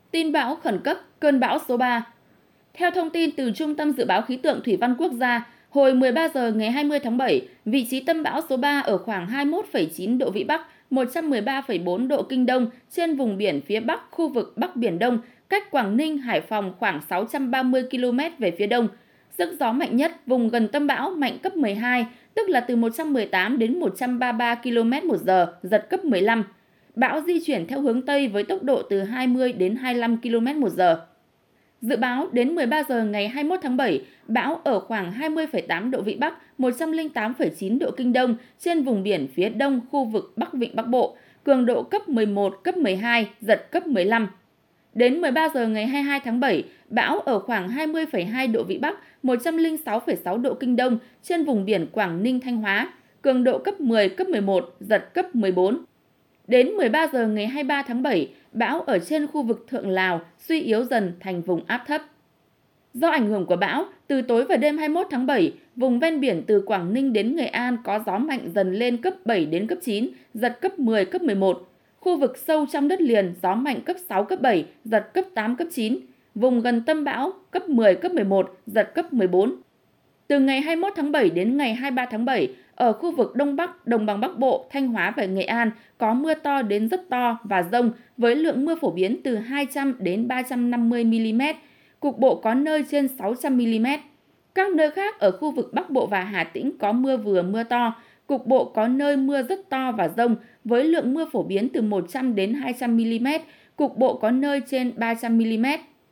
Tin bão khẩn cấp, cơn bão số 3. Theo thông tin từ Trung tâm Dự báo Khí tượng Thủy văn Quốc gia, hồi 13 giờ ngày 20 tháng 7, vị trí tâm bão số 3 ở khoảng 21,9 độ Vĩ Bắc, 113,4 độ Kinh Đông trên vùng biển phía Bắc khu vực Bắc Biển Đông, cách Quảng Ninh, Hải Phòng khoảng 630 km về phía đông. Sức gió mạnh nhất vùng gần tâm bão mạnh cấp 12, tức là từ 118 đến 133 km/h, giật cấp 15. Bão di chuyển theo hướng Tây với tốc độ từ 20 đến 25 km/h. Dự báo đến 13 giờ ngày 21 tháng 7, bão ở khoảng 20,8 độ Vĩ Bắc, 108,9 độ Kinh Đông trên vùng biển phía đông khu vực Bắc Vịnh Bắc Bộ, cường độ cấp 11, cấp 12, giật cấp 15. Đến 13 giờ ngày 22 tháng 7, bão ở khoảng 20,2 độ Vĩ Bắc, 106,6 độ Kinh Đông trên vùng biển Quảng Ninh Thanh Hóa, cường độ cấp 10, cấp 11, giật cấp 14. Đến 13 giờ ngày 23 tháng 7, bão ở trên khu vực Thượng Lào suy yếu dần thành vùng áp thấp. Do ảnh hưởng của bão, từ tối và đêm 21 tháng 7, vùng ven biển từ Quảng Ninh đến Nghệ An có gió mạnh dần lên cấp 7 đến cấp 9, giật cấp 10, cấp 11. Khu vực sâu trong đất liền gió mạnh cấp 6, cấp 7, giật cấp 8, cấp 9. Vùng gần tâm bão cấp 10, cấp 11, giật cấp 14. Từ ngày 21 tháng 7 đến ngày 23 tháng 7, ở khu vực Đông Bắc, Đồng bằng Bắc Bộ, Thanh Hóa và Nghệ An có mưa to đến rất to và dông với lượng mưa phổ biến từ 200 đến 350 mm, cục bộ có nơi trên 600 mm. Các nơi khác ở khu vực Bắc Bộ và Hà Tĩnh có mưa vừa mưa to, cục bộ có nơi mưa rất to và dông với lượng mưa phổ biến từ 100 đến 200 mm, cục bộ có nơi trên 300 mm.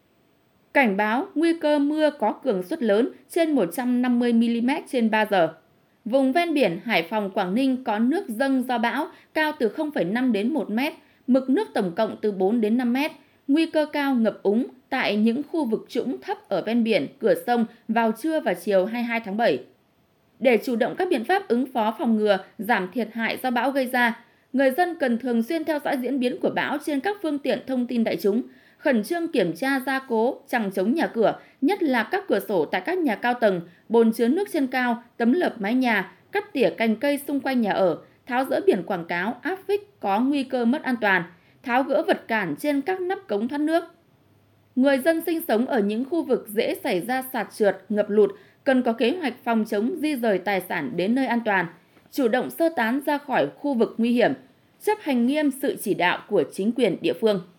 Cảnh báo nguy cơ mưa có cường suất lớn trên 150 mm trên 3 giờ. Vùng ven biển Hải Phòng, Quảng Ninh có nước dâng do bão cao từ 0,5 đến 1 mét, mực nước tổng cộng từ 4 đến 5 mét. Nguy cơ cao ngập úng tại những khu vực trũng thấp ở ven biển, cửa sông vào trưa và chiều 22 tháng 7. Để chủ động các biện pháp ứng phó phòng ngừa, giảm thiệt hại do bão gây ra, người dân cần thường xuyên theo dõi diễn biến của bão trên các phương tiện thông tin đại chúng, khẩn trương kiểm tra gia cố, chằng chống nhà cửa, nhất là các cửa sổ tại các nhà cao tầng, bồn chứa nước trên cao, tấm lợp mái nhà, cắt tỉa cành cây xung quanh nhà ở, tháo dỡ biển quảng cáo, áp phích có nguy cơ mất an toàn, tháo gỡ vật cản trên các nắp cống thoát nước. Người dân sinh sống ở những khu vực dễ xảy ra sạt trượt, ngập lụt cần có kế hoạch phòng chống di dời tài sản đến nơi an toàn, chủ động sơ tán ra khỏi khu vực nguy hiểm, chấp hành nghiêm sự chỉ đạo của chính quyền địa phương.